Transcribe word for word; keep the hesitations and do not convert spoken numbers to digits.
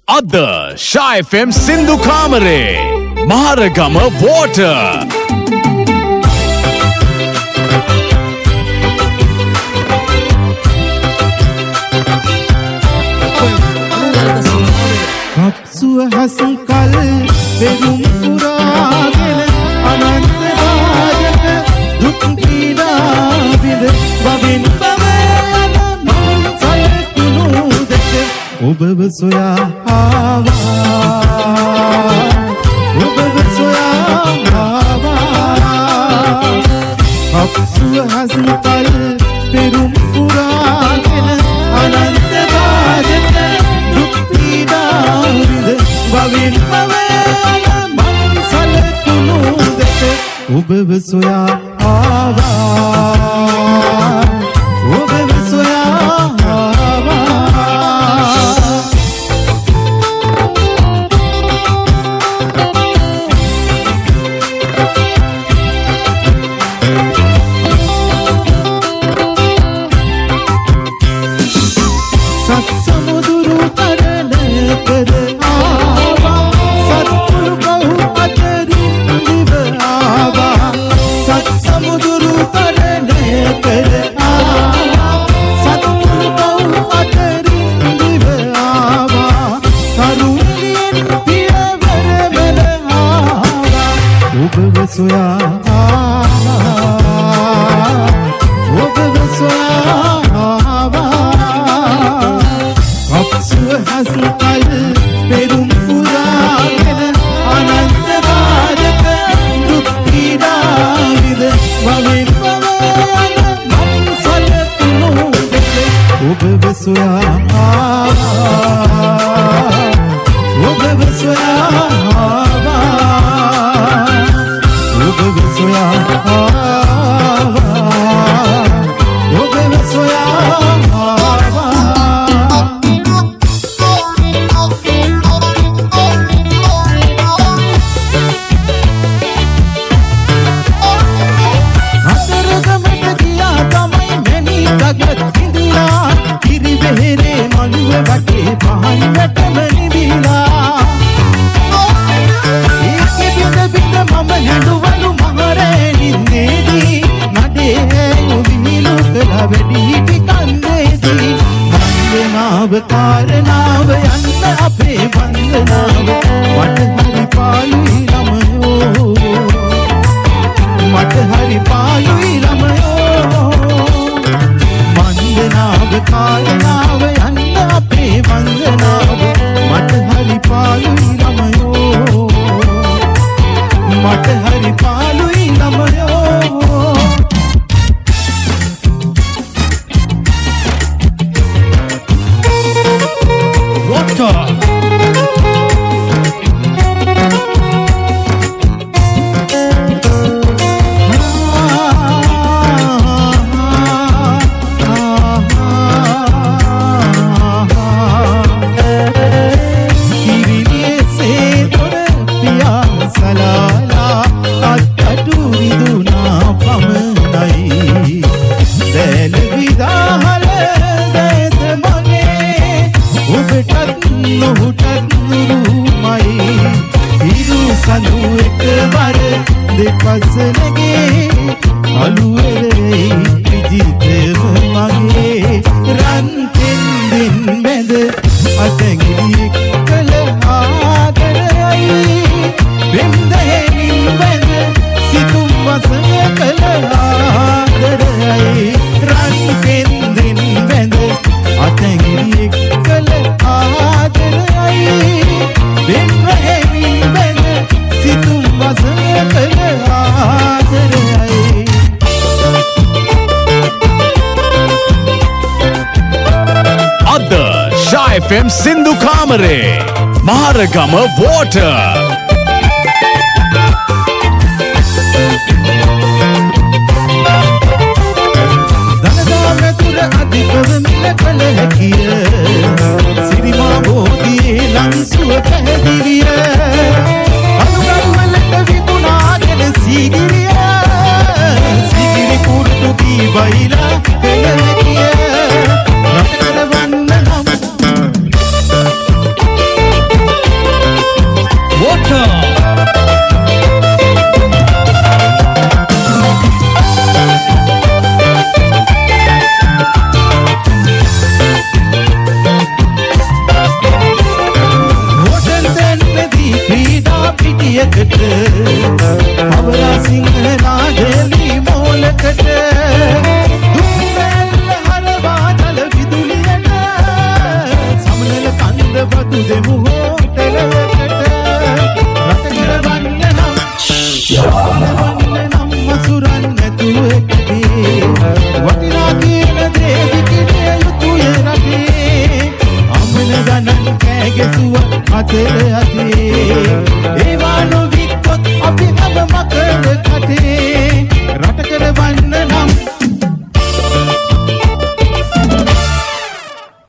අද ෂා F M සින්දු කාමරේ Maharagama water අප්සුව හසකල් පෙරුම් පුරාගෙන අනන්ත රාජක දුක් පීඩා විඳ වවින් බවන මං සලකුණු දෙක ඔබව සොයා ආවා ඔබව සොයා ආවා අප්සුව හසකල් පෙරුම් පුරාගෙන අනන්ත රාජක දුක් පීඩා වවින් පවන මං සලකුණු දෙක ඔබව සොයා ආවා ඔබව සොයා ආවා සත් සමුදුරු තරණ කර soya ඔබව සොයා අප්සුව හසකල් පෙරුම් පුරාගෙන අනන්ත රාජක දුක් පීඩා විඳ වවින් පවන මං සලකුණු දෙක ඔබව සොයා ඔබව සොයා ඔබව සොයා ඔබව සොයා අතරගමට ගියා තමයි මැණි ගගත් ඉඳිලා කිරිවෙහෙරේ මළුව වටේ පහන් වැටම නිවිලා ඒකෙ බිඳ බිඳ මම හැඬුවලු මහරෑනින්නේදී නඩේ උවිලු කළා වැඩි හිටි කන්නේදී වන්දනාව කාරණාව යන්න අපේ වන්දනාව මට හරි පාළුයි ළමයෝ මට හරි පාළුයි ළමයෝ වන්දනාව කාරණාව යන්න අපේ වන්දනාව මට හරි පාළුයි ළමයෝ මට හරි පාළුයි ළමයෝ වෝටර් දෙපසලගේ අලුවරේ විජිතව මගේ රන් කෙන්දෙන් බැඳ අතගිරි කළ ආදරයි වෙන්දෙමින් බැඳ සිතුම් වසන කළ ආදරයි රන් කෙන්දෙන් බැඳ අතගිරි කළ ආදරයි වෙන්දෙමින් බැඳ සිතුම් වසන කළ අද ෂා එෆ් එම් සින්දු කාමරේ මහරගම වෝටර් දනදා වැතුර අධිකව මිල කළ හැකිය සිරිමා බෝධියේ ලංසුව පැහැදිලිය අනුගල්වලට විකුණාගෙන සීගිරිය සීගිරි කුරුටු දී බයිලා කළ හැකිය රටකර වන්න නම් බදු දෙමු හෝටලයකට රට ගවන්න නම් ගවන්න නම් මසුරන් නැතුව එකදී වටිනා කියන දේ විකිණිය යුතුය රටේ අමන ගණන් කෑ ගැසුව අතර අතේ ඒවා නොවික්කොත් අපි අබ මකර